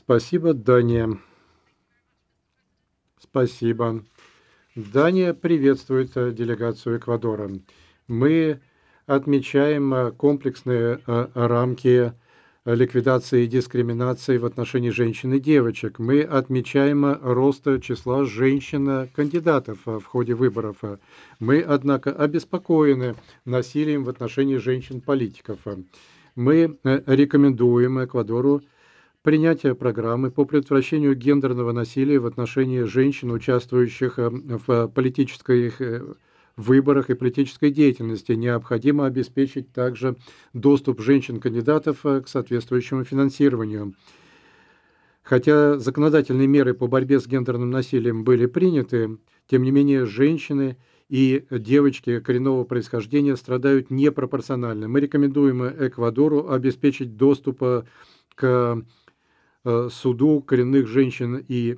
Спасибо, Дания. Спасибо. Дания приветствует делегацию Эквадора. Мы отмечаем комплексные рамки ликвидации дискриминации в отношении женщин и девочек. Мы отмечаем рост числа женщин-кандидатов в ходе выборов. Мы, однако, обеспокоены насилием в отношении женщин-политиков. Мы рекомендуем Эквадору принятие программы по предотвращению гендерного насилия в отношении женщин, участвующих в политических выборах и политической деятельности. Необходимо обеспечить также доступ женщин-кандидатов к соответствующему финансированию. Хотя законодательные меры по борьбе с гендерным насилием были приняты, тем не менее женщины и девочки коренного происхождения страдают непропорционально. Мы рекомендуем Эквадору обеспечить доступ к суду коренных женщин и